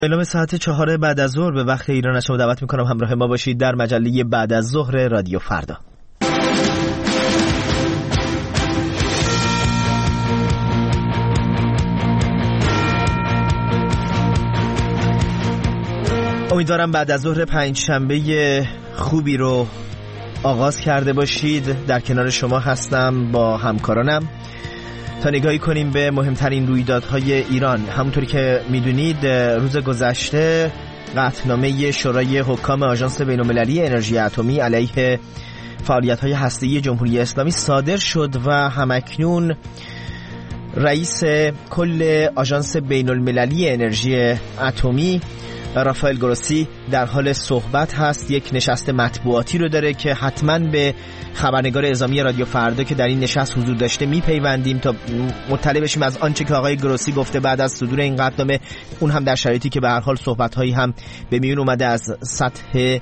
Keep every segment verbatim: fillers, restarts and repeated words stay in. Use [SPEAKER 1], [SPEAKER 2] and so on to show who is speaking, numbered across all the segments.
[SPEAKER 1] اعلام ساعت چهار بعد از ظهر به وقت ایران از شما دعوت میکنم همراه ما باشید در مجله بعد از ظهر رادیو فردا. امیدوارم بعد از ظهر پنج شنبه خوبی رو آغاز کرده باشید. در کنار شما هستم با همکارانم تا نگاهی کنیم به مهمترین رویدادهای ایران. همونطوری که میدونید روز گذشته قطعنامه شورای حکام آژانس بین‌المللی انرژی اتمی علیه فعالیت‌های هسته‌ای جمهوری اسلامی صادر شد و همکنون رئیس کل آژانس بین‌المللی انرژی اتمی رافائل گروسی در حال صحبت هست. یک نشست مطبوعاتی رو داره که حتما به خبرنگار اعزامی رادیو فردا که در این نشست حضور داشته میپیوندیم تا مطلع بشیم از آنچه که آقای گروسی گفته بعد از صدور این قطعنامه، اون هم در شرایطی که به هر حال صحبت‌هایی هم به میون اومده از سطح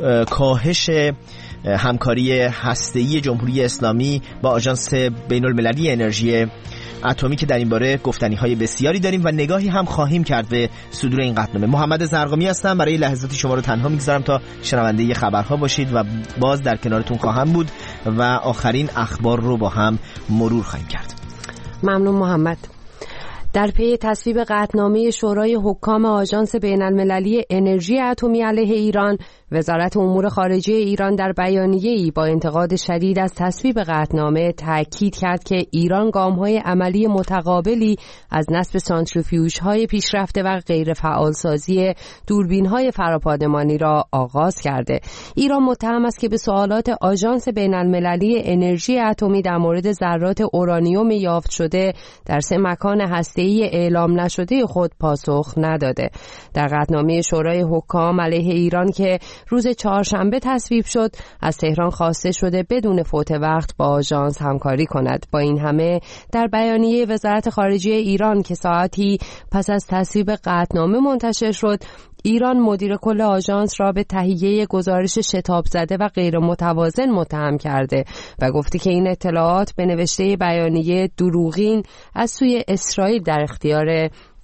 [SPEAKER 1] کاهش همکاری هسته‌ای جمهوری اسلامی با آژانس بین‌المللی انرژی اتمی که در این باره گفتنی‌های بسیاری داریم و نگاهی هم خواهیم کرد به صدور این قطعنامه. محمد زرقامی هستم، برای لحظاتی شما رو تنها می‌گذارم تا شنونده خبرها باشید و باز در کنارتون خواهم بود و آخرین اخبار رو با هم مرور خواهیم کرد.
[SPEAKER 2] ممنون محمد. در پی تصویب قطعنامه شورای حکام آژانس بین‌المللی انرژی اتمی علیه ایران، وزارت امور خارجه ایران در بیانیه‌ای با انتقاد شدید از تصویب قطعنامه تاکید کرد که ایران گام‌های عملی متقابلی از نصب سانتریفیوژهای پیشرفته و غیر فعالسازی دوربین‌های فراپادمانی را آغاز کرده. ایران متهم است که به سوالات آژانس بین‌المللی انرژی اتمی در مورد ذرات اورانیوم یافت شده در سه مکان هسته‌ای اعلام نشده خود پاسخ نداده. در قطعنامه شورای حکام علیه ایران که روز چهارشنبه تصویب شد، از تهران خواسته شده بدون فوت وقت با آژانس همکاری کند. با این همه در بیانیه وزارت خارجه ایران که ساعتی پس از تصویب قطعنامه منتشر شد، ایران مدیر کل آژانس را به تهیه گزارش شتاب زده و غیر متوازن متهم کرده و گفته که این اطلاعات به نوشته بیانیه دروغین از سوی اسرائیل در اختیار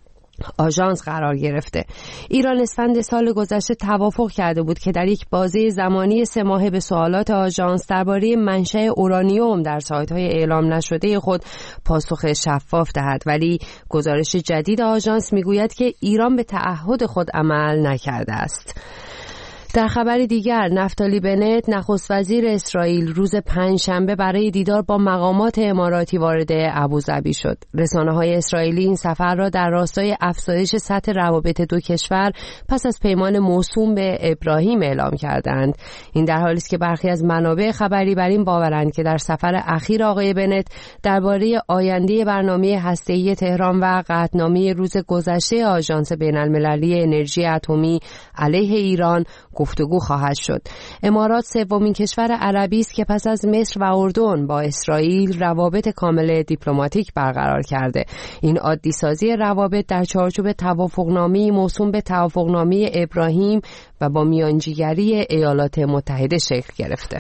[SPEAKER 2] آژانس قرار گرفته. ایران اسفند سال گذشته توافق کرده بود که در یک بازه زمانی سه ماهه به سوالات آژانس درباره منشأ اورانیوم در سایت‌های اعلام نشده خود پاسخ شفاف دهد، ولی گزارش جدید آژانس میگوید که ایران به تعهد خود عمل نکرده است. در خبر دیگر، نفتالی بنت نخست وزیر اسرائیل روز پنجشنبه برای دیدار با مقامات اماراتی وارد ابوظبی شد. رسانه‌های اسرائیلی این سفر را در راستای افزایش سطح روابط دو کشور پس از پیمان موسوم به ابراهیم اعلام کردند. این در حالی است که برخی از منابع خبری بر این باورند که در سفر اخیر آقای بنت درباره آینده برنامه هسته‌ای تهران و قطعنامه روز گذشته آژانس بین‌المللی انرژی اتمی علیه ایران گفتگو خواهد شد. امارات سومین کشور عربی است که پس از مصر و اردن با اسرائیل روابط کامل دیپلماتیک برقرار کرده. این عادی سازی روابط در چارچوب توافقنامه‌ای موسوم به توافقنامه ابراهیم و با میانجیگری ایالات متحده شکل گرفته.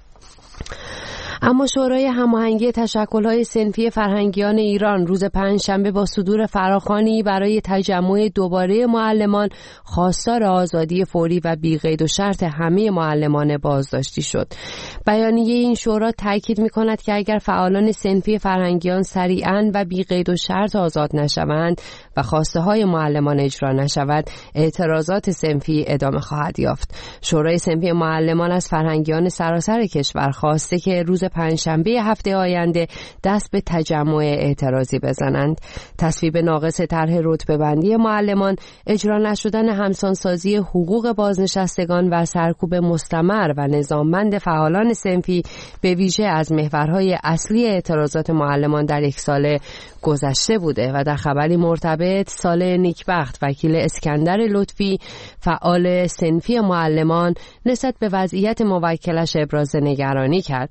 [SPEAKER 2] اما شورای هماهنگی تشکل‌های صنفی فرهنگیان ایران روز پنجشنبه با صدور فراخوانی برای تجمع دوباره معلمان خواستار آزادی فوری و بی‌قید و شرط همه معلمان بازداشتی شد. بیانیه این شورا تاکید می‌کند که اگر فعالان صنفی فرهنگیان سریعاً و بی‌قید و شرط آزاد نشوند و خواسته‌های معلمان اجرا نشود، اعتراضات صنفی ادامه خواهد یافت. شورای صنفی معلمان از فرهنگیان سراسر کشور خواسته که روز پنجشنبه هفته آینده دست به تجمع اعتراضی بزنند. تصویب ناقص طرح رتبه‌بندی معلمان، اجرا نشدن همسانسازی حقوق بازنشستگان و سرکوب مستمر و نظاممند فعالان صنفی به ویژه از محورهای اصلی اعتراضات معلمان در یک سال گذشته بوده. و در خبری مرتبط، سال نیکبخت وکیل اسکندر لطفی فعال صنفی معلمان نسبت به وضعیت موکلش ابراز نگرانی کرد.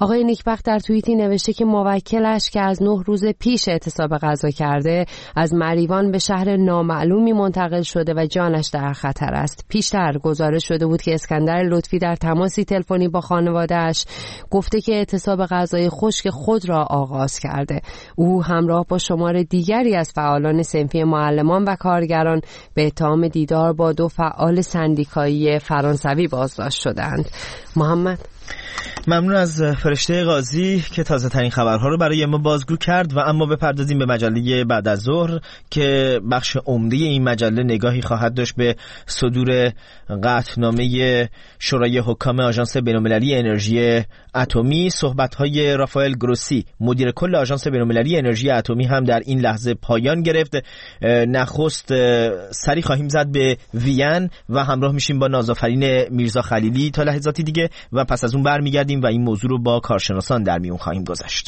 [SPEAKER 2] آقای نیکبخت در توییتی نوشته که موکلش که از نه روز پیش اعتصاب غذا کرده از مریوان به شهر نامعلومی منتقل شده و جانش در خطر است. پیشتر گزارش شده بود که اسکندر لطفی در تماسی تلفنی با خانواده‌اش گفته که اعتصاب غذای خشک خود را آغاز کرده. او همراه با شمار دیگری از فعالان صنفی معلمان و کارگران به اتهام دیدار با دو فعال سندیکایی فرانسوی بازداشت شدند. محمد،
[SPEAKER 1] ممنون از فرشته قاضی که تازه ترین خبرها رو برای ما بازگو کرد. و اما بپردازیم به مجله بعد از ظهر که بخش عمده این مجله نگاهی خواهد داشت به صدور قطعنامه شورای حکام آژانس بین‌المللی انرژی اتمی. صحبت‌های رافائل گروسی مدیر کل آژانس بین‌المللی انرژی اتمی هم در این لحظه پایان گرفت. نخست سری خواهیم زد به وین و همراه میشیم با نازآفرین میرزا خلیلی تا لحظاتی دیگه و پس از اون برمیگردیم و این موضوع رو با کارشناسان در میون خواهیم گذاشت.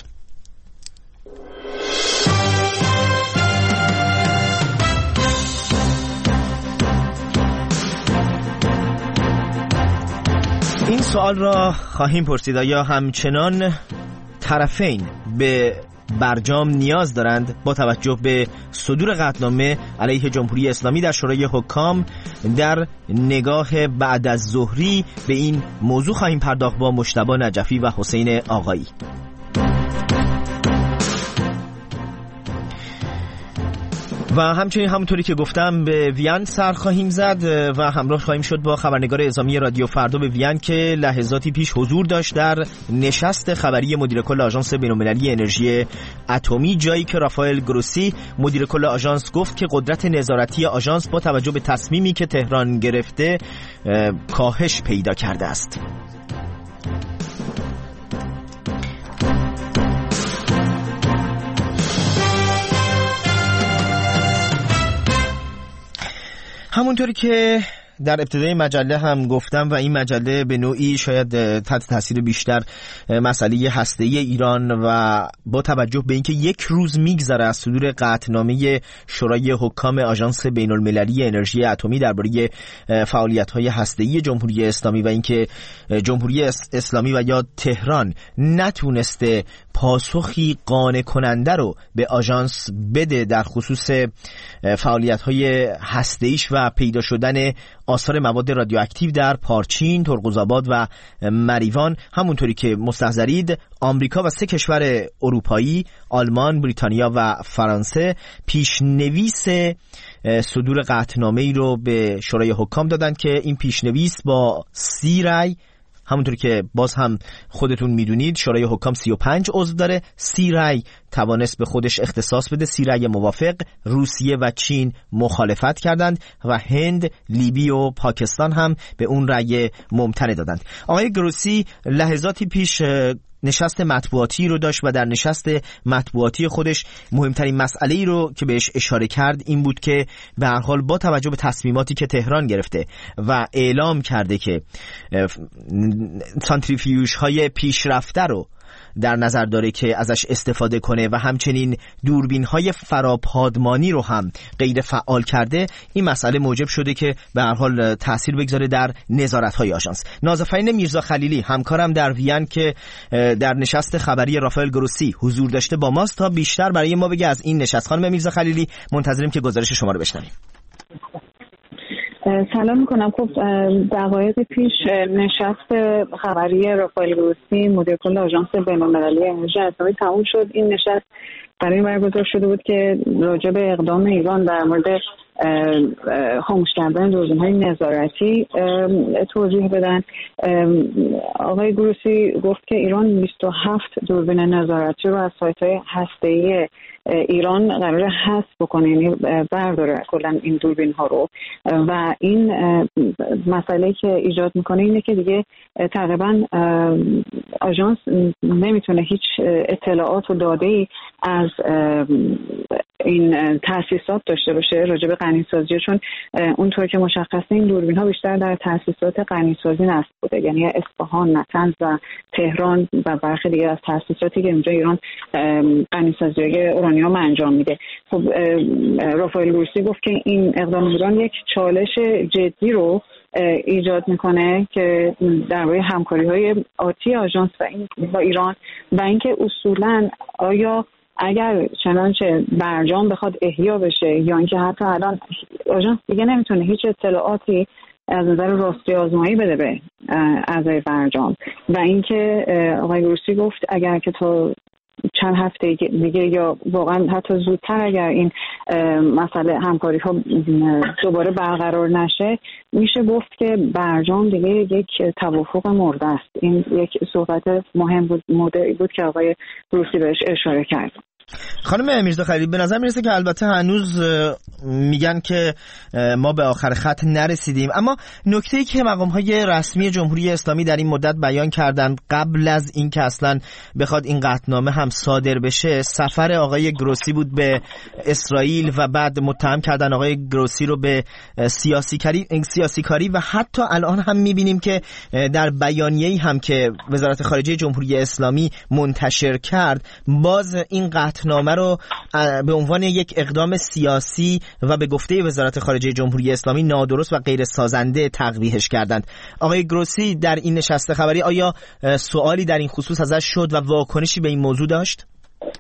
[SPEAKER 1] این سوال را خواهیم پرسید: آیا همچنان طرفین به برجام نیاز دارند؟ با توجه به صدور قطعنامه علیه جمهوری اسلامی در شورای حکام در نگاه بعد از ظهری به این موضوع خواهیم پرداخت با مجتبی نجفی و حسین آقایی. و همچنین همونطوری که گفتم به وین سر خواهیم زد و همراه خواهیم شد با خبرنگار اعزامی رادیو فردا به وین که لحظاتی پیش حضور داشت در نشست خبری مدیر کل آژانس بین‌المللی انرژی اتمی، جایی که رافائل گروسی مدیر کل آژانس گفت که قدرت نظارتی آژانس با توجه به تصمیمی که تهران گرفته کاهش پیدا کرده است. همونطوری که در ابتدای مجله هم گفتم و این مجله به نوعی شاید تحت تاثیر بیشتر مسئله هسته‌ای ایران و با توجه به اینکه یک روز میگذره از صدور قطعنامه شورای حکام آژانس بین‌المللی انرژی اتمی درباره فعالیت‌های هسته‌ای جمهوری اسلامی و اینکه جمهوری اسلامی و یا تهران نتونسته پاسخی قانع کننده رو به آژانس بده در خصوص فعالیت‌های هسته‌ایش و پیدا شدن آثار مواد رادیواکتیو در پارچین، ترقزآباد و مریوان. همونطوری که مستحضرید آمریکا و سه کشور اروپایی، آلمان، بریتانیا و فرانسه، پیشنویس صدور قطعنامه‌ای رو به شورای حکام دادند که این پیشنویس با سی رأی، همونطور که باز هم خودتون میدونید شورای حکام سی و پنج عضو داره، سی رأی توانست به خودش اختصاص بده، سی رأی موافق. روسیه و چین مخالفت کردند و هند، لیبی و پاکستان هم به اون رأی ممتنع دادند. آقای گروسی لحظاتی پیش نشست مطبوعاتی رو داشت و در نشست مطبوعاتی خودش مهمترین مسئله‌ای رو که بهش اشاره کرد این بود که به هر حال با توجه به تصمیماتی که تهران گرفته و اعلام کرده که سانتریفیوژهای پیشرفته رو در نظر داره که ازش استفاده کنه و همچنین دوربین‌های فراپادمانی رو هم غیر فعال کرده، این مسئله موجب شده که به هر حال تأثیر بگذاره در نظارت‌های آژانس. نازآفرین میرزا خلیلی همکارم در وین که در نشست خبری رافائل گروسی حضور داشته با ماست تا بیشتر برای ما بگه از این نشست. خانم میرزا خلیلی، منتظریم که گزارش شما رو بشنویم.
[SPEAKER 3] سلام میکنم. خب دقایق پیش نشست خبری رافائل گروسی مدیر کل آژانس بین‌المللی انرژی اتمی تموم شد. این نشست برای این برگزار شده بود که راجع به اقدام ایران در مورد خاموش کردن دوربین‌های نظارتی توضیح بدن. آقای گروسی گفت که ایران بیست و هفت دوربین نظارتی رو از سایت‌های هسته‌ای ایران قراره حذف بکنه، یعنی برداره کلا این دوربین ها رو، و این مسئله که ایجاد میکنه اینه که دیگه تقریبا آژانس نمیتونه هیچ اطلاعات و داده‌ای از این تأسیسات داشته باشه راجع به غنیسازی، چون اونطور که مشخصه این دوربین ها بیشتر در تأسیسات غنیسازی نصب بوده، یعنی اصفهان، نطنز و تهران و برخی دیگه از تأسیساتی که اینجا ایران غنیسازی اورانیوم انجام میده. خب رافائل گروسی گفت که این اقدام ایران یک چالش جدی رو ایجاد میکنه که درباره همکاری‌های آتی آژانس و این با ایران و اینکه اصولاً آیا اگر چنانچه برجام بخواد احیا بشه یا اینکه حتی الان آژانس دیگه نمیتونه هیچ اطلاعاتی از نظر راستی آزمایی بده به اعضای برجام و اینکه آقای گروسی گفت اگر که تو چند هفته دیگه یا واقعا حتی زودتر اگر این مسئله همکاری ها دوباره برقرار نشه میشه گفت که برجام دیگه یک توافق مرده است. این یک صحبت مهم بود موضوعی بود که آقای گروسی بهش اشاره کرد.
[SPEAKER 1] خانم میرزا خلیلی، به نظر میرسه که البته هنوز میگن که ما به آخر خط نرسیدیم، اما نکته‌ای که مقام‌های رسمی جمهوری اسلامی در این مدت بیان کردند قبل از این که اصلا بخواد این قطعنامه هم صادر بشه، سفر آقای گروسی بود به اسرائیل و بعد متهم کردن آقای گروسی رو به سیاسی کاری سیاسی کاری و حتی الان هم میبینیم که در بیانیه‌ای هم که وزارت خارجه جمهوری اسلامی منتشر کرد باز این قطعنامه رو به عنوان یک اقدام سیاسی و به گفته وزارت خارجه جمهوری اسلامی نادرست و غیر سازنده تقبیحش کردند. آقای گروسی در این نشست خبری آیا سوالی در این خصوص ازش شد و واکنشی به این موضوع داشت؟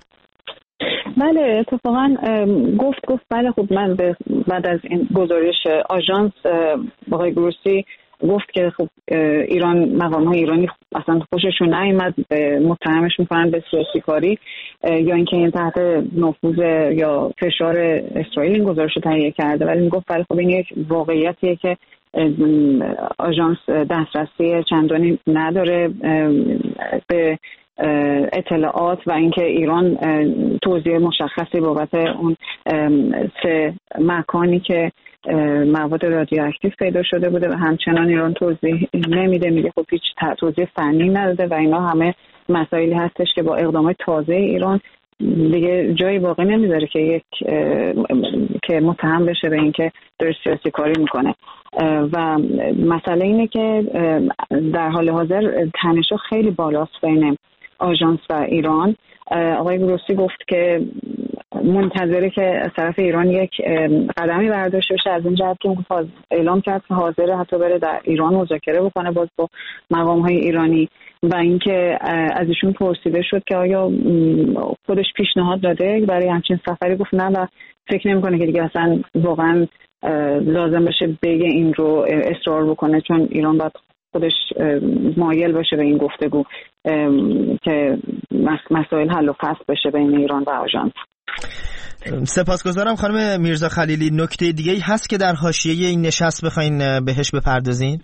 [SPEAKER 3] بله اتفاقا گفت گفت بله خب من بعد از این گزارش آژانس آقای گروسی گفت که خب ایران مقام‌های ایرانی اصلا خوششون نیامد، متهمش میکنن به سیاسی کاری یا اینکه این تحت نفوذ یا فشار اسرائیل این گزارش رو تهیه کرده، ولی میگفت بله خب این یک واقعیتیه که آژانس دسترسی چندانی نداره به اطلاعات و اینکه ایران توضیح مشخصی بابت اون سه مکانی که مواد رادیواکتیو پیدا شده بوده و همچنان ایران توضیح نمیده، میگه خب هیچ توضیح فنی نداده و اینا همه مسائلی هستش که با اقدامات تازه ایران دیگه جایی واقع نمیذاره که یک که متهم بشه به اینکه داره سیاسی کاری میکنه و مسئله اینه که در حال حاضر تنش‌ها خیلی بالاست بین آژانس و ایران. آقای گروسی گفت که منتظره که از طرف ایران یک قدمی برداشته بشه، از این جهت که اعلام کرد که حاضره حتی بره در ایران مذاکره بکنه باز با مقام‌های ایرانی و اینکه از ایشون پرسیده شد که آیا خودش پیشنهاد داده برای همچین سفری، گفت نه و فکر نمی‌کنه که دیگه اصلا واقعا لازم بشه بگه این رو اصرار بکنه، چون ایران باید خودش مایل باشه به این گفتگو که مسائل حل و فصل بشه بین ایران و آژانس.
[SPEAKER 1] سپاسگزارم خانم میرزا خلیلی. نکته دیگه‌ای هست که در حاشیه این نشست بخواین بهش بپردازین؟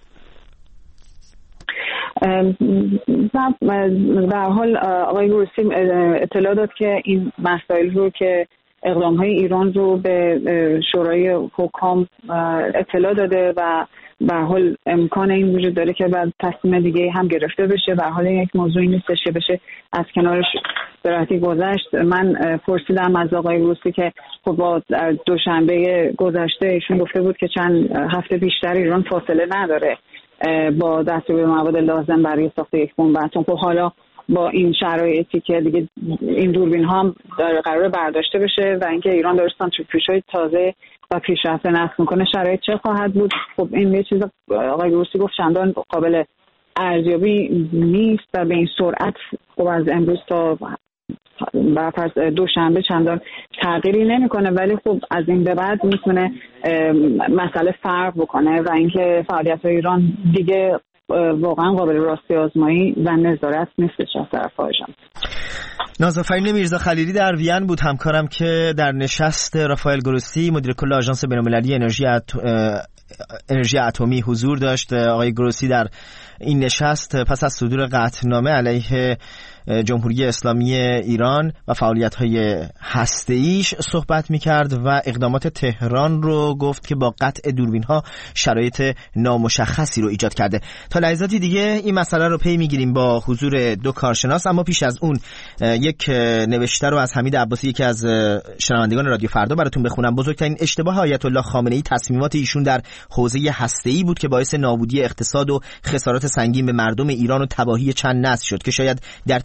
[SPEAKER 3] در حال آقای گروسی اطلاع داد که این مسائل رو که اقدام‌های ایران رو به شورای حکام اطلاع داده و به حال امکان این وجود داره که بعد تصمیم دیگه هم گرفته بشه. به حال یک موضوعی نیستش که بشه از کنارش براتی گذشت. من پرسیدم از آقای گروسی که خب با دوشنبه گذشته ایشون گفته بود که چند هفته بیشتر ایران فاصله نداره با دستیابی مواد لازم برای ساخت یک بمب اتم. خب حالا با این شرایطی که دیگه این دوربین ها هم قرار برداشته بشه و اینکه ایران داره سانتریفیوژهای تازه و پیشرفته نصب میکنه، شرایط چه خواهد بود؟ خب این یه چیز آقای گروسی گفت چندان قابل ارزیابی نیست و به این سرعت خب از امروز تا بعد دوشنبه چندان تغییری نمیکنه، ولی خب از این به بعد میتونه مسئله فرق بکنه و اینکه فعالیت ایران دیگه واقعا قابل راستی آزمایی و نظارت نیستش از طرف آژانس.
[SPEAKER 1] نازافرین میرزا خلیلی در وین بود همکارم که در نشست رافائل گروسی مدیر کل آژانس بین‌المللی انرژی ات... انرژی اتمی حضور داشت. آقای گروسی در این نشست پس از صدور قطعنامه علیه جمهوری اسلامی ایران و فعالیت‌های هسته‌ایش صحبت می‌کرد و اقدامات تهران رو گفت که با قطع دوربین‌ها شرایط نامشخصی رو ایجاد کرده. تا لحظاتی دیگه این مسئله رو پی می‌گیریم با حضور دو کارشناس، اما پیش از اون یک نوشته رو از حمید عباسی یکی از شنوندگان رادیو فردا براتون بخونم. بزرگترین اشتباه آیت الله خامنه‌ای تصمیمات ایشون در حوزه هسته‌ای بود که باعث نابودی اقتصاد و خسارات سنگین به مردم ایران و تباهی چند نسل شد که شاید در طی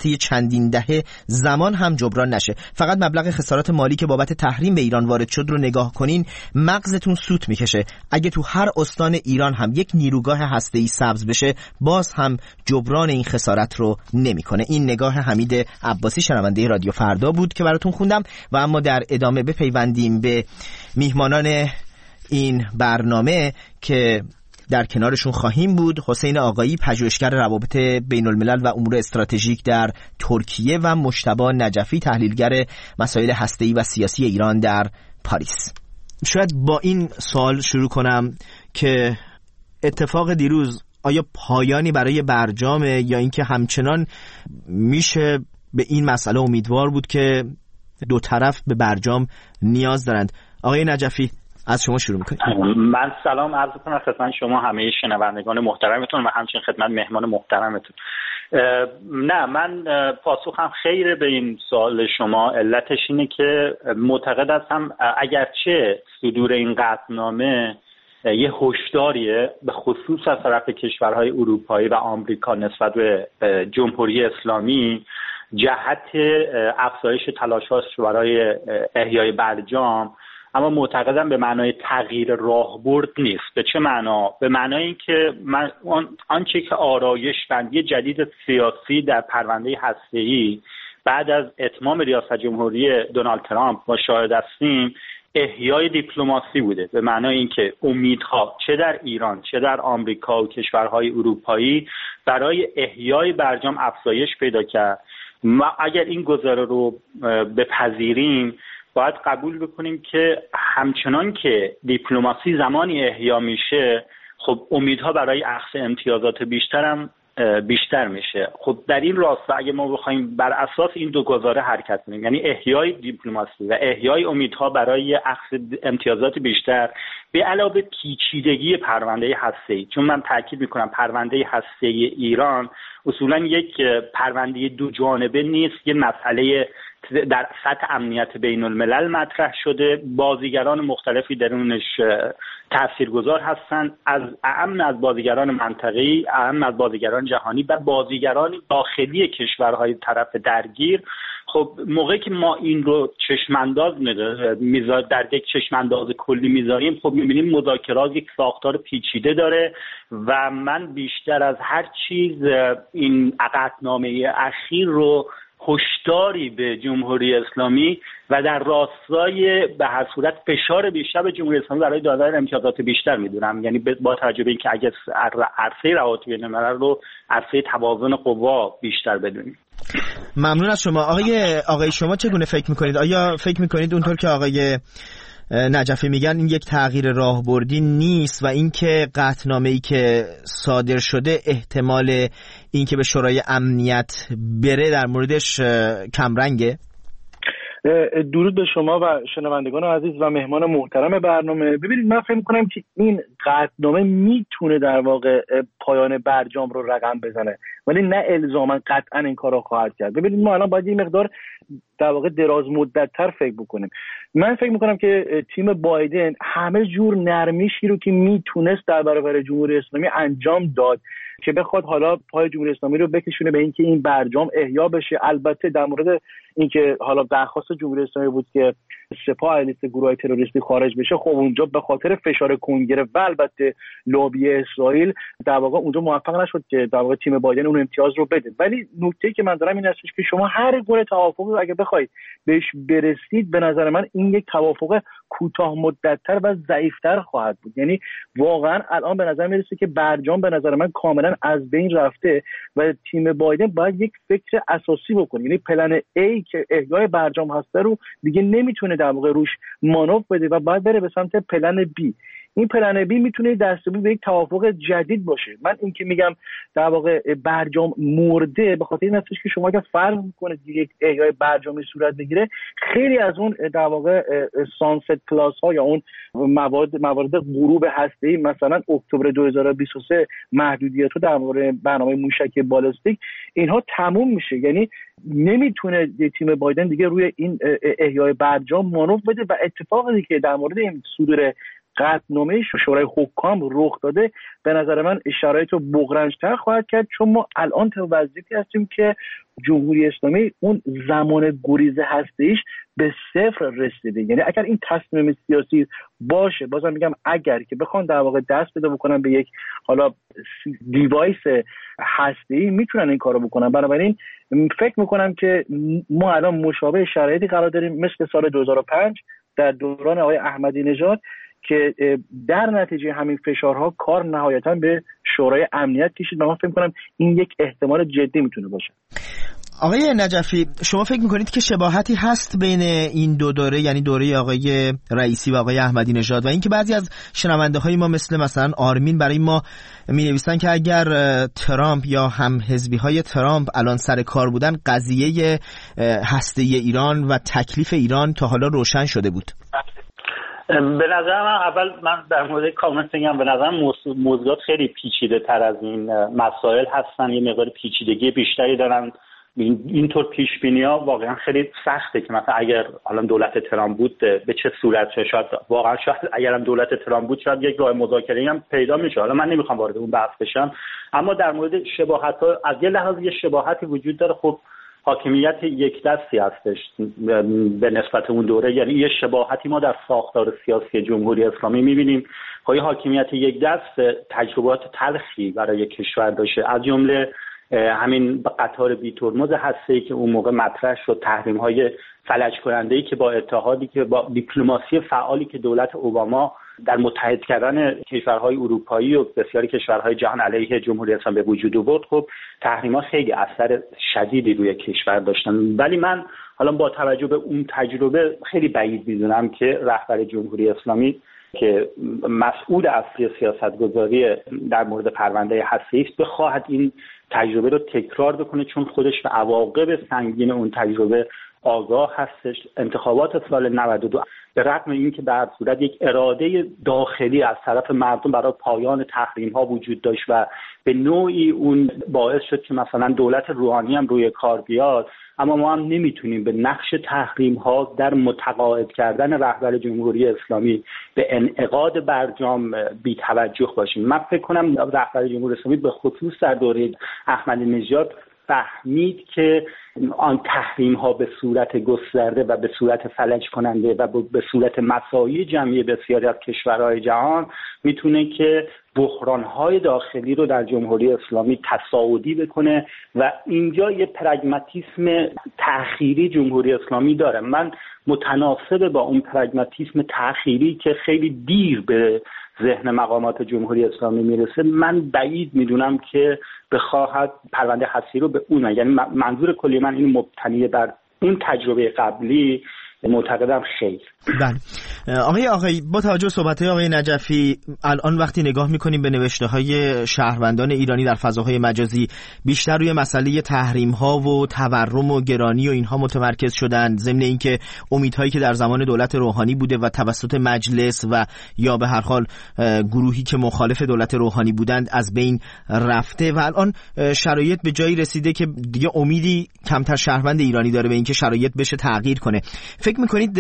[SPEAKER 1] طی چندین دهه زمان هم جبران نشه. فقط مبلغ خسارات مالی که بابت تحریم به ایران وارد شد رو نگاه کنین، مغزتون سوت میکشه. اگه تو هر استان ایران هم یک نیروگاه هسته‌ای سبز بشه، باز هم جبران این خسارت رو نمیکنه. این نگاه حمید عباسی، شنونده رادیو فردا بود که براتون خوندم. و اما در ادامه بپیوندیم به میهمانان این برنامه که در کنارشون خواهیم بود. حسین آقایی، پژوهشگر روابط بین الملل و امور استراتژیک در ترکیه و مجتبی نجفی، تحلیلگر مسائل هسته‌ای و سیاسی ایران در پاریس. شاید با این سوال شروع کنم که اتفاق دیروز آیا پایانی برای برجامه یا اینکه همچنان میشه به این مسئله امیدوار بود که دو طرف به برجام نیاز دارند؟ آقای نجفی، از شما شروع میکنید.
[SPEAKER 4] من سلام عرض کنم خدمت شما همه شنوندگان محترمتون و همچنین خدمت مهمان محترمتون. نه، من پاسخم خیره به این سوال شما. علتش اینه که معتقد هستم اگرچه صدور این قطعنامه یه هشداریه به خصوص از طرف کشورهای اروپایی و آمریکا نسبت به جمهوری اسلامی جهت افزایش تلاش‌هاش برای احیای برجام، اما معتقدم به معنای تغییر راهبرد نیست. به چه معنا؟ به معنای اینکه من آنچه که آرایش بندی جدید سیاسی در پرونده هسته‌ای بعد از اتمام ریاست جمهوری دونالد ترامپ ما شاهد هستیم، احیای دیپلماسی بوده. به معنای اینکه امیدها چه در ایران چه در آمریکا و کشورهای اروپایی برای احیای برجام افزایش پیدا کرد. ما اگر این گزاره رو بپذیریم، باید قبول بکنیم که همچنان که دیپلماسی زمانی احیا میشه، خب امیدها برای اخذ امتیازات بیشتر هم بیشتر میشه. خب در این راستا اگه ما بخوایم بر اساس این دو گزاره حرکت کنیم، یعنی احیای دیپلماسی و احیای امیدها برای اخذ امتیازات بیشتر، به علاوه پیچیدگی پرونده هسته‌ای، چون من تاکید میکنم پرونده هسته‌ای ایران اصولا یک پرونده دو جانبه نیست، یه مسئله در سطح امنیت بین الملل مطرح شده. بازیگران مختلفی درونش تاثیرگذار هستند، از اهم از بازیگران منطقه‌ای، اهم از بازیگران جهانی و بازیگران داخلی کشورهای طرف درگیر. خب موقعی که ما این رو چشمانداز میذار در یک چشمانداز کلی میذاریم، خب میبینیم مذاکرات یک ساختار پیچیده داره و من بیشتر از هر چیز این عقدنامه اخیر رو هشداری به جمهوری اسلامی و در راستای به هر صورت فشار بیشتر به جمهوری اسلامی برای دادن امتیازات بیشتر میدونم. یعنی با توجه به اینکه اگه عرصه روابط بین الملل رو عرصه توازن قوا بیشتر بدونیم.
[SPEAKER 1] ممنون از شما. آقای آقای شما چگونه فکر میکنید؟ آیا فکر میکنید اونطور که آقای نجفی میگن این یک تغییر راهبردی نیست و اینکه قطعنامه‌ای که صادر شده احتمال اینکه به شورای امنیت بره در موردش کمرنگه؟
[SPEAKER 5] درود به شما و شنوندگان عزیز و مهمان محترم برنامه. ببینید، من فکر می‌کنم که این قطعنامه میتونه در واقع پایان برجام رو رقم بزنه، ولی نه الزاما قطعا این کارو خواهد کرد. ببینید، ما الان باید یه مقدار در واقع دراز مدت‌تر فکر بکنیم. من فکر می‌کنم که تیم بایدن همه جور نرمیشی رو که میتونست در برابر جمهوری اسلامی انجام داد که بخواد حالا پای جمهوری اسلامی رو بکشونه به اینکه این برجام احیا بشه. البته در مورد اینکه حالا درخواست جمهوری اسلامی بود که سپاه از لیست گروه‌های تروریستی خارج بشه، خب اونجا به خاطر فشار کنگره و البته لابی اسرائیل در واقع اونجا موفق نشد که در واقع تیم بایدن اون امتیاز رو بده. ولی نکته‌ای که من دارم این هستش که شما هر گونه توافقی اگه بخواید بهش برسید، به نظر من این یک توافق کوتاه مدت‌تر و ضعیف‌تر خواهد بود. یعنی واقعا الان به نظر میرسه که برجام به نظر من کاملا از بین رفته و تیم بایدن باید یک فکر اساسی بکنه. یعنی پلن A که احیای برجام هسته رو دیگه نمیتونه در واقع روش مانور بده و باید بره به سمت پلن B. این پلن بی میتونه دستیابی به یک توافق جدید باشه. من این که میگم در واقع برجام مرده به خاطر این هستش که شما اگه فرض کنید یک احیای برجامی صورت بگیره، خیلی از اون در واقع سانست کلاس ها یا اون موارد موارد غروب هسته‌ای، مثلا اکتبر دو هزار و بیست و سه محدودیت رو در مورد برنامه موشک بالستیک، اینها تموم میشه. یعنی نمیتونه تیم بایدن دیگه روی این احیای برجام مانور بده و اتفاقی که در مورد این صدور قطعنامه شورای حکام رخ داده به نظر من شرایط رو بغرنج‌تر خواهد کرد، چون ما الان تو وضعیتی هستیم که جمهوری اسلامی اون زمان گریز هسته‌ایش به صفر رسیده. یعنی اگر این تصمیم سیاسی باشه، بازم میگم اگر که بخوان در واقع دست پیدا بکنن به یک حالا دیوایس هسته‌ای میتونن این کارو بکنن. بنابراین فکر میکنم که ما الان مشابه شرایطی قرار داریم مثل سال دو هزار و پنج در دوران آقای احمدی نژاد که در نتیجه همین فشارها کار نهایتاً به شورای امنیت کشید و من فکر می‌کنم این یک احتمال جدی میتونه باشه.
[SPEAKER 1] آقای نجفی، شما فکر میکنید که شباهتی هست بین این دو دوره، یعنی دوره آقای رئیسی و آقای احمدی نژاد، و اینکه بعضی از شنونده های ما مثل مثلا آرمین برای ما می نویسن که اگر ترامپ یا هم حزبی های ترامپ الان سر کار بودن قضیه هسته ایران و تکلیف ایران تا حالا روشن شده بود؟
[SPEAKER 4] به نظر من اول من در مورد کامنت بگم، به نظر موضوعات خیلی پیچیده تر از این مسائل هستن، یه مقدار پیچیدگی بیشتری دارن. اینطور پیش بینی ها واقعا خیلی سخته که مثلا اگر الان دولت ترامپ بود به چه صورت شاید، واقعا شاید اگر هم دولت ترامپ بود شاید یک راه مذاکره‌ای هم پیدا میشه. حالا من نمیخوام وارد اون بحث بشم، اما در مورد شباهت ها از یه لحاظ یه شباهتی وجود داره. خب حاکمیت یک دستی هستش به نسبت اون دوره، یعنی یه شباهتی ما در ساختار سیاسی جمهوری اسلامی می‌بینیم. خب حاکمیت یک دست تجربات تلخی برای کشور داشته، از جمله همین قطار بی ترمز هسته‌ای که اون موقع مطرح شد، تحریم‌های فلج کننده‌ای که با اتحادی که با دیپلماسی فعالی که دولت اوباما در متحد کردن کشورهای اروپایی و بسیاری کشورهای جهان علیه جمهوری اسلامی به وجود آورد، خب تحریم‌ها خیلی اثر شدیدی روی کشور داشتن. ولی من حالا با توجه به اون تجربه خیلی بعید می‌دونم که رهبر جمهوری اسلامی که مسئول اصلی سیاستگذاری در مورد پرونده هسته‌ای است بخواهد این تجربه رو تکرار بکنه، چون خودش به عواقب سنگین اون تجربه آگاه هستش. انتخابات سال نود و دو به رغم اینکه در صورت یک اراده داخلی از طرف مردم برای پایان تحریم ها وجود داشت و به نوعی اون باعث شد که مثلا دولت روحانی هم روی کار بیاد، اما ما هم نمیتونیم به نقش تحریم ها در متقاعد کردن رهبر جمهوری اسلامی به انعقاد برجام بی توجه باشیم. من فکر کنم رهبر جمهوری اسلامی به خصوص در دوره احمدی نژاد فهمید که آن تحریم ها به صورت گسترده و به صورت فلج کننده و به صورت مساوی جمعی بسیاری از کشورهای جهان میتونه که بحران های داخلی رو در جمهوری اسلامی تصاعدی بکنه و اینجا یه پرگماتیسم تأخیری جمهوری اسلامی داره. من متناسب با اون پرگماتیسم تأخیری که خیلی دیر به ذهن مقامات جمهوری اسلامی میرسه، من بعید میدونم که بخواهد پرونده هستی رو به اون، یعنی منظور کلی من این مبتنی بر اون تجربه قبلی معتقدم خیر.
[SPEAKER 1] بله آقای آقای با توجه به صحبت‌های آقای نجفی، الان وقتی نگاه می‌کنیم به نوشته‌های شهروندان ایرانی در فضاهای مجازی، بیشتر روی مسئله تحریم‌ها و تورم و گرانی و اینها متمرکز شدن، ضمن اینکه امیدهایی که در زمان دولت روحانی بوده و توسط مجلس و یا به هر حال گروهی که مخالف دولت روحانی بودند از بین رفته و الان شرایط به جایی رسیده که دیگه امیدی کمتر شهروند ایرانی داره به اینکه شرایط بشه تغییر کنه. فکر میکنید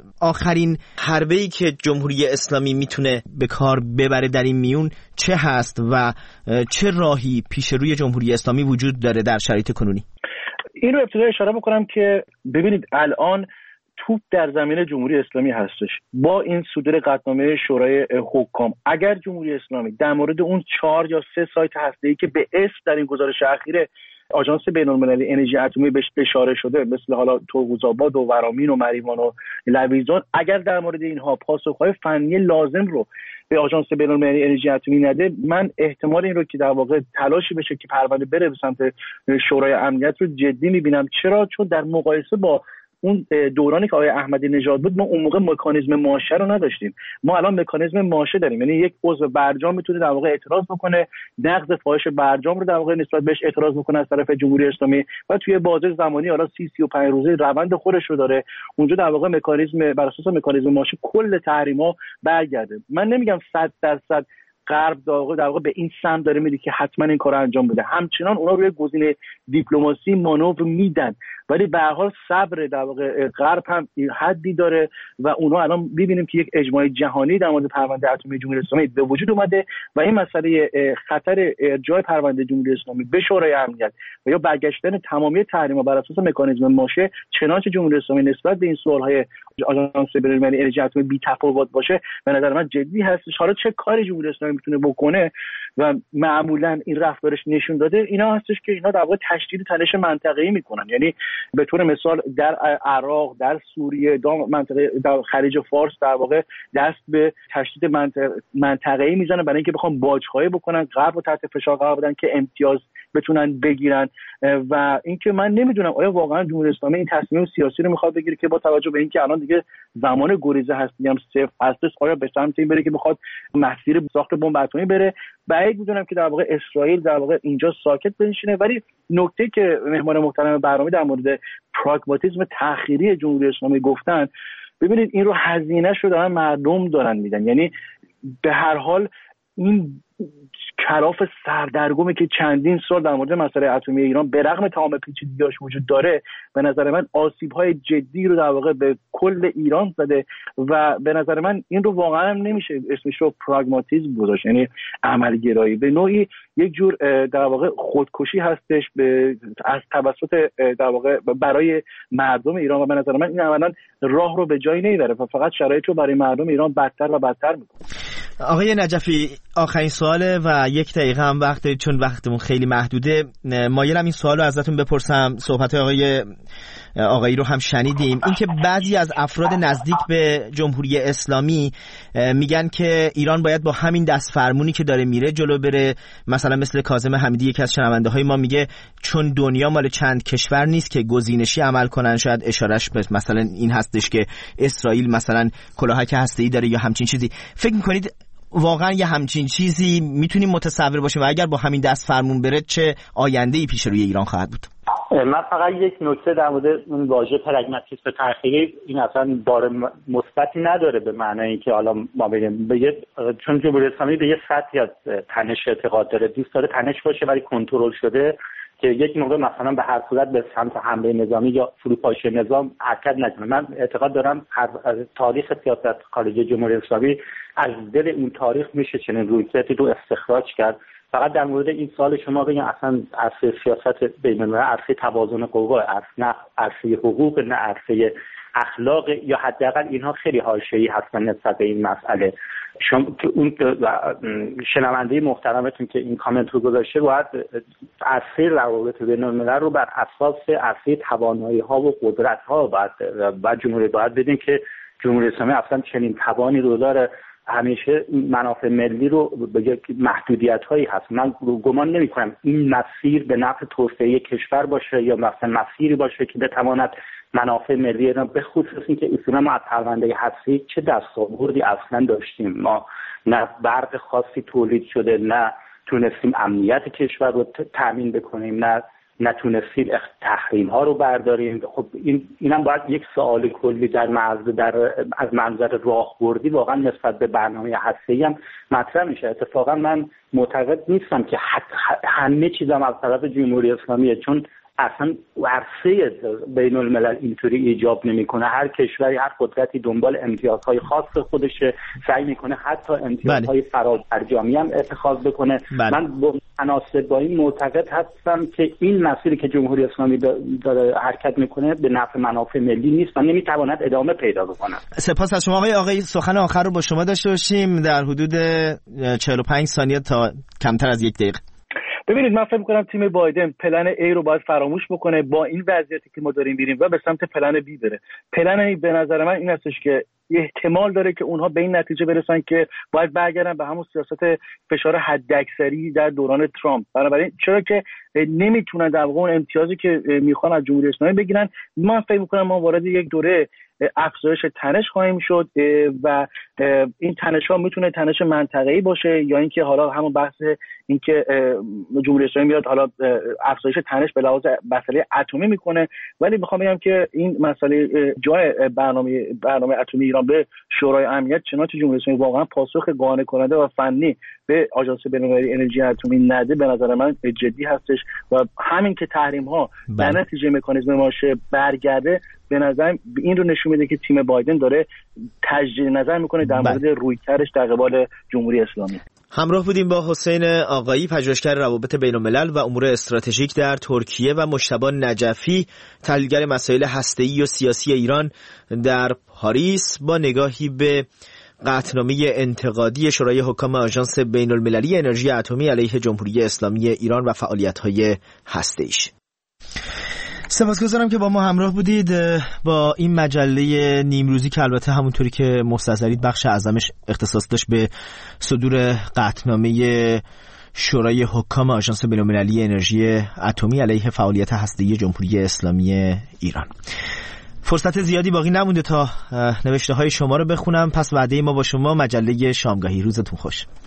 [SPEAKER 1] آخرین حربه‌ای که جمهوری اسلامی میتونه به کار ببره در این میون چه هست و چه راهی پیش روی جمهوری اسلامی وجود داره در شرایط کنونی؟
[SPEAKER 5] این رو ابتدا اشاره بکنم که ببینید الان توپ در زمین جمهوری اسلامی هستش. با این صدور قطعنامه شورای حکام، اگر جمهوری اسلامی در مورد اون چهار یا سه سایت هسته‌ای که به اسم در این گزارش اخیر آژانس بین‌المللی انرژی اتمی بهش اشاره شده، مثل حالا توغوزآباد و ورامین و مریوان و لویزان، اگر در مورد اینها پاسخهای فنی لازم رو به آژانس بین‌المللی انرژی اتمی نده، من احتمال این رو که در واقع تلاشی بشه که پرونده بره به سمت شورای امنیت رو جدی می‌بینم. چرا؟ چون در مقایسه با اون دورانی که آقای احمدی نژاد بود ما اون موقع مکانیزم ماشه رو نداشتیم. ما الان مکانیزم ماشه داریم، یعنی یک عضو برجام میتونه در واقع اعتراض بکنه، نقض فاحش برجام رو در واقع نسبت بهش اعتراض بکنه از طرف جمهوری اسلامی و توی بازه زمانی حالا سی سی و پنج روزه روند خودش رو داره. اونجا در واقع مکانیزم بر اساس مکانیزم ماشه کل تحریما برگرده. من نمیگم صد درصد غرب در واقع در واقع به این سمت داره میره که حتما این کارو انجام بده، همچنان اونا روی گزینه دیپلماسی مانور میدن ولی به هر حال صبر در واقع غرب هم حدی داره و اونها الان می‌بینیم که یک اجماع جهانی در مورد پرونده اتمی جمهوری اسلامی به وجود اومده و این مسئله خطر ارجاع پرونده جمهوری اسلامی به شورای امنیت و یا برگشتن تمامی تحریم‌ها بر اساس مکانیزم ماشه، چنانچه جمهوری اسلامی نسبت به این سوال‌های آژانس بین‌المللی انرژی اتمی بی‌تفاوت باشه، به نظر من جدی هستش. حالا چه کاری جمهوری اسلامی میتونه بکنه و معمولا این رفتارش نشون داده اینا هستش که اینا در واقع تشدید تنش منطقه‌ای میکنن. یعنی به طور مثال در عراق، در سوریه، در منطقه در خلیج فارس در واقع دست به تشدید منطقه منطقه‌ای میزنن برای اینکه بخوام باج‌خواهی بکنن، غرب رو تحت فشار قرار بدن که امتیاز بتونن بگیرن. و اینکه من نمیدونم آیا واقعا جمهوری اسلامی این تصمیم سیاسی رو میخواد بگیره که با توجه به اینکه الان دیگه زمان گریزه هستی هم صفر هستش، آیا به سمت این بره که بخواد مسیر ساخت بمب اتمی بره. بعید میدونم که در واقع اسرائیل در واقع اینجا ساکت بنشینه. ولی نکته که مهمان محترم برنامه در مورد پراگماتیسم تأخیری جمهوری اسلامی گفتن، ببینید این رو هزینه‌اش رو دارن مردم دارن میدن. یعنی به هر حال این کراف سردرگمی که چندین سال در مورد مسئله اتمی ایران به رغم تمام پیچیدگی‌هاش وجود داره، به نظر من آسیب‌های جدی رو در واقع به کل ایران زده و به نظر من این رو واقعا نمیشه اسمش رو پراگماتیسم گذاشت، یعنی عملگرایی. به نوعی یک جور در واقع خودکشی هستش به از توسط در واقع برای مردم ایران و به نظر من این عملاً راه رو به جایی نمیبره و فقط شرایط رو برای مردم ایران بدتر و بدتر میکنه.
[SPEAKER 1] آقای نجفی، آخرین سواله و یک دقیقه هم وقت، چون وقتمون خیلی محدوده، مایلم این سوال رو ازتون بپرسم. صحبت آقای آقایی رو هم شنیدیم، اینکه بعضی از افراد نزدیک به جمهوری اسلامی میگن که ایران باید با همین دست فرمونی که داره میره جلو بره. مثلا مثل کاظم حمیدی، یکی از شنونده های ما، میگه چون دنیا مال چند کشور نیست که گزینشی عمل کنن. شاید اشارهش به مثلا این هستش که اسرائیل مثلا کلاهک هسته‌ای داره یا همچین چیزی. فکر میکنید واقعا یه همچین چیزی میتونیم متصور باشیم و اگر با همین دست فرمون بره چه آینده‌ای پیش روی ایران خواهد بود؟
[SPEAKER 4] من فقط یک نکته در مورد اون واژه پراگماتیسم تأخیری، این اصلا بار مثبتی نداره به معنی اینکه حالا ما بگیم به چون جمهوری اسلامی به یه سطحی از تنش اعتقاد داره، دوست داره تنش باشه ولی کنترل شده، که یک موقع مثلا به هر صورت به سمت حمله نظامی یا فروپاشی نظام حرکت نکنه. من اعتقاد دارم از تاریخ سیاست خارجی جمهوری اسلامی از دل اون تاریخ میشه چنین رویکردی رو استخراج کرد. فقط در مورد این سال شما بگم اصلا عرصه سیاست بین‌المللی عرصه توازن قوا، نه عرصه حقوق، نه عرصه اخلاق، یا حداقل اینها خیلی حاشیه‌ای هستن نسبت به این مسئله. شما که اون شنونده محترمتون که این کامنت رو گذاشته باید عرصه روابط بین‌الملل رو بر اساس عرصه توانایی‌ها و قدرت‌ها باید و جمهوری باید بدین که جمهوری اسلامی اصلا چنین توانی رو داره. همیشه منافع ملی رو به محدودیت‌هایی هست. من گمان نمی‌کنم این مسیر به نفع توسعه کشور باشه یا مثلا مسیری باشه که بتواند منافع ملی را، به خصوص اینکه اصولا ما از پرونده هستی چه دستاوردی اصلا داشتیم. ما نه برق خاصی تولید شده، نه تونستیم امنیت کشور رو تامین بکنیم، نه نتونستیم تحریم ها رو برداریم. خب این اینم باید یک سوال کلی در مرز در از منظر راهبردی واقعا نسبت به برنامه هسته‌ای هم مطرح میشه. اتفاقا من معتقد نیستم که همه چیزم از طرف جمهوری اسلامیه، چون اصلا عرصه بین الملل اینطوری ایجاب نمیکنه. هر کشوری، هر قدرتی دنبال امتیازهای خاص خودشه، سعی میکنه حتی امتیازهای فراترجامی هم اتخاذ بکنه. بله. من با مناسب با این معتقد هستم که این مسیری که جمهوری اسلامی داره حرکت میکنه به نفع منافع ملی نیست و نمیتواند ادامه پیدا بکنه.
[SPEAKER 1] سپاس از شما آقای آقای سخن آخر رو با شما داشته باشیم در حدود چهل و پنج ثانیه تا کمتر از یک دقیقه.
[SPEAKER 5] ببینید من فکر می‌کنم تیم بایدن پلن A رو باید فراموش بکنه با این وضعیتی که ما داریم میریم و به سمت پلن B بره. پلن A به نظر من این هستش که احتمال داره که اونها به این نتیجه برسن که باید برگردن به همون سیاست فشار حداکثری در دوران ترامپ. بنابراین چرا که نمیتونن در واقع اون امتیازی که میخوان از جمهوری اسلامی بگیرن، من فکر می‌کنم ما وارد یک دوره افزایش تنش خواهیم شد و این تنش ها میتونه تنش منطقه‌ای باشه یا اینکه حالا همون بحث اینکه جمهوری اسلامی میاد حالا افزایش تنش به لحاظ مسئله اتمی میکنه. ولی میخوام بگم که این مسئله جای برنامه برنامه اتمی ایران به شورای امنیت چنانچه جمهوری اسلامی واقعا پاسخ قانع کننده و فنی به آژانس بین‌المللی انرژی اتمی نده به نظر من جدی هستش و همین که تحریم ها در نتیجه مکانیزم ماشه برگرده به نظر این رو نشون میده که تیم بایدن داره تجدید نظر میکنه در مورد رویکردش در قبال جمهوری اسلامی.
[SPEAKER 1] همراه بودیم با حسین آقایی، پژوهشگر روابط بین‌الملل و امور استراتژیک در ترکیه و مجتبی نجفی، تحلیلگر مسائل هسته‌ای و سیاسی ایران در پاریس، با نگاهی به قطعنامه انتقادی شورای حکام آژانس بین‌المللی انرژی اتمی علیه جمهوری اسلامی ایران و فعالیت‌های هسته‌ایش. سپاسگزارم که با ما همراه بودید با این مجله نیمروزی که البته همونطوری که مستحضرید بخش اعظمش اختصاص داشت به صدور قطعنامه شورای حکام آژانس بین‌المللی انرژی اتمی علیه فعالیت هسته‌ای جمهوری اسلامی ایران. فرصت زیادی باقی نمونده تا نوشته های شما رو بخونم، پس وعده ما با شما مجله شامگاهی. روزتون خوش.